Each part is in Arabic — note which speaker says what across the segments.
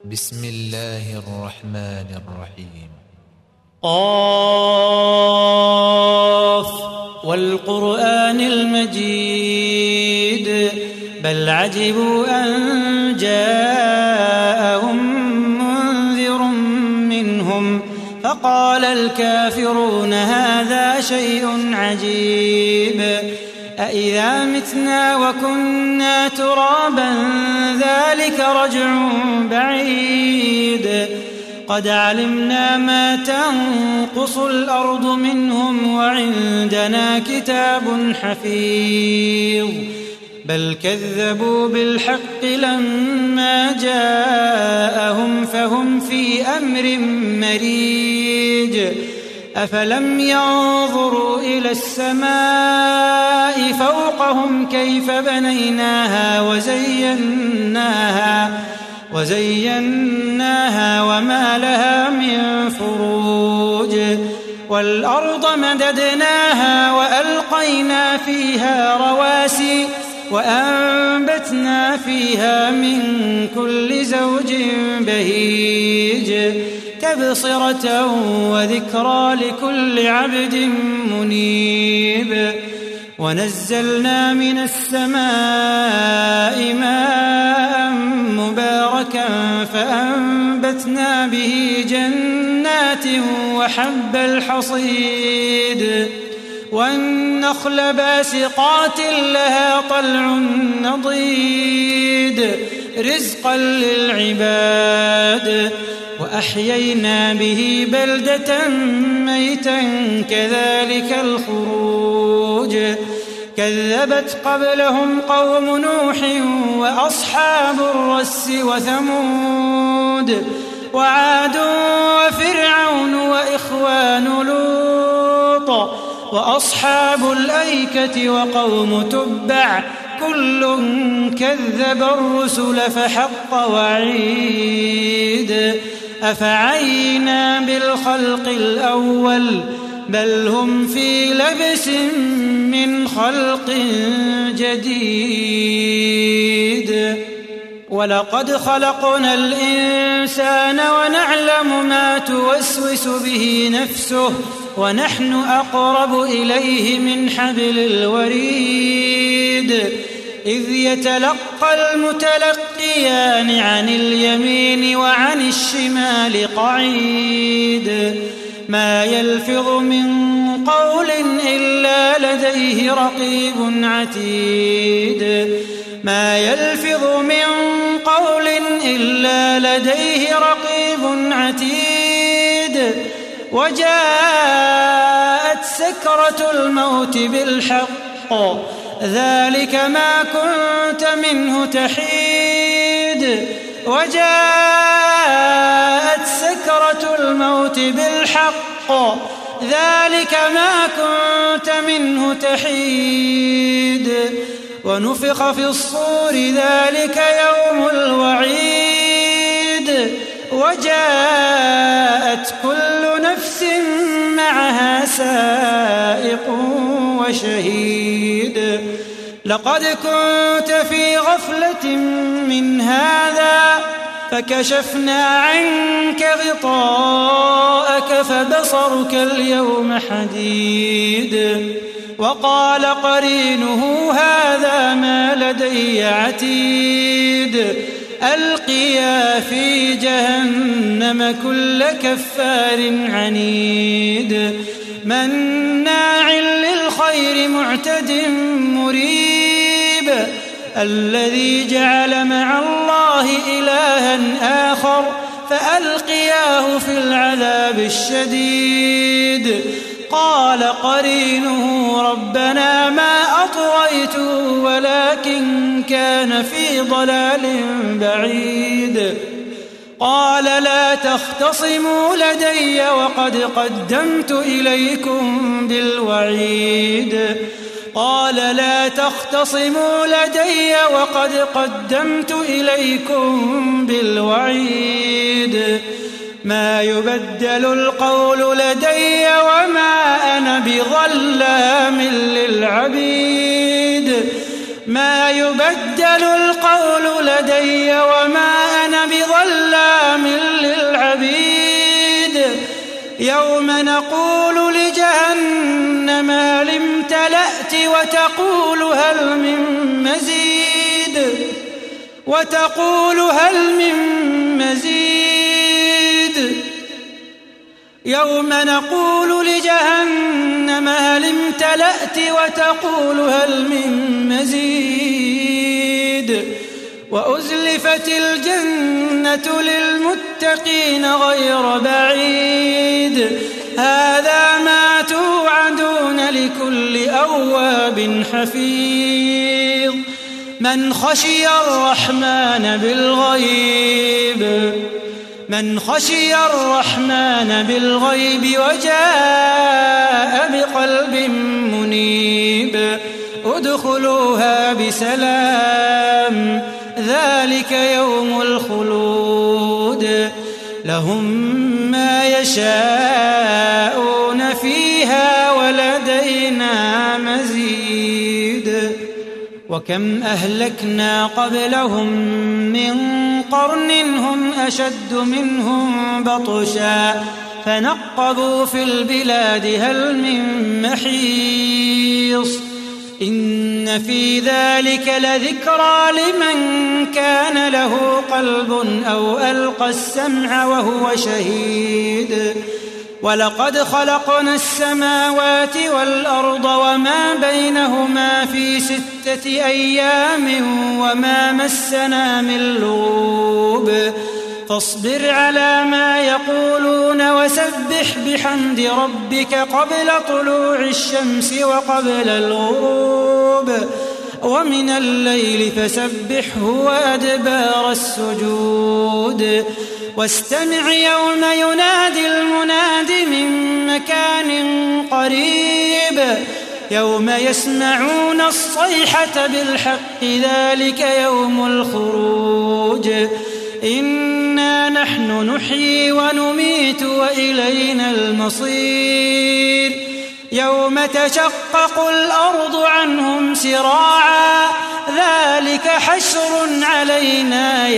Speaker 1: بسم الله الرحمن الرحيم.
Speaker 2: قاف والقرآن المجيد بل عجبوا أن جاءهم منذر منهم فقال الكافرون هذا شيء عجيب أإذا متنا وكنا ترابا ذلك رجع بعيد قد علمنا ما تنقص الأرض منهم وعندنا كتاب حفيظ بل كذبوا بالحق لما جاءهم فهم في أمر مريج أفلم ينظروا إلى السماء فوقهم كيف بنيناها وزيناها وما لها من فروج والأرض مددناها وألقينا فيها رواسي وأنبتنا فيها من كل زوج بهيج تبصرة وذكرى لكل عبد منيب ونزلنا من السماء ماء مباركا فأنبتنا به جنات وحب الحصيد والنخل باسقات لها طلع نضيد رزقا للعباد وأحيينا به بلدة ميتا كذلك الخروج كذبت قبلهم قوم نوح وأصحاب الرس وثمود وعاد وفرعون وإخوان لوط وأصحاب الأيكة وقوم تبع كل كذب الرسل فحق وعيد أفعينا بالخلق الأول بل هم في لبس من خلق جديد ولقد خلقنا الإنسان ونعلم ما توسوس به نفسه ونحن أقرب إليه من حبل الوريد إذ يتلقى المتلقيان عن اليمين وعن الشمال قعيد ما يلفظ من قول إلا لديه رقيب عتيد ما يلفظ من قول إلا لديه رقيب عتيد وجاءت سكرة الموت بالحق ذلك ما كنت منه تحيد وجاءت سكرة الموت بالحق ذلك ما كنت منه تحيد ونفخ في الصور ذلك يوم الوعيد وجاءت كل نفس معها سائق وشهيد لقد كنت في غفلة من هذا فكشفنا عنك غطاءك فبصرك اليوم حديد وقال قرينه هذا ما لدي عتيد ألقيا في جهنم كل كفار عنيد مناع للخير معتد مريب الذي جعل مع الله إلها آخر فألقياه في العذاب الشديد قال قرينه ربنا ما أطغيته ولكن كان في ضلال بعيد قال لا تختصموا لدي وقد قدمت إليكم بالوعيد قال لا تختصموا لدي وقد قدمت إليكم بالوعيد ما يبدل القول لدي وما أنا بظلام للعبيد ما يبدل القول لدي وما أنا بظلام يوم نقول لجهنم هل امتلأت وتقول هل من مزيد يوم نقول لجهنم هل امتلأت وتقول هل من مزيد وأزلفت الجنة للمتقين غير بعيد هذا ما توعدون لكل أواب حفيظ من خشي الرحمن بالغيب وجاء بقلب منيب ادخلوها بسلام ذلك يوم الخلود لهم ما يشاءون فيها ولدينا مزيد وكم أهلكنا قبلهم من قرن هم أشد منهم بطشا فنقبوا في البلاد هل من محيص إن في ذلك لذكرى لمن كان له قلب أو ألقى السمع وهو شهيد ولقد خلقنا السماوات والأرض وما بينهما في 6 أيام وما مسنا من لغوب فاصبر على ما يقولون وسبح بحمد ربك قبل طلوع الشمس وقبل الغروب ومن الليل فسبحه وأدبار السجود واستمع يوم ينادي المناد من مكان قريب يوم يسمعون الصيحة بالحق ذلك يوم الخروج إنا نحن نحيي ونميت وإلينا المصير يوم تشقق الأرض عنهم سراعا ذلك حشر علينا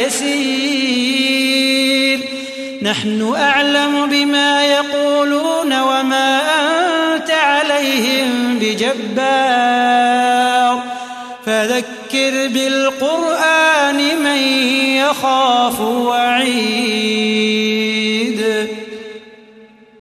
Speaker 2: يسير نحن أعلم بما يقولون وما أنت عليهم بجبار فذكر بالقرآن من يخاف وعيد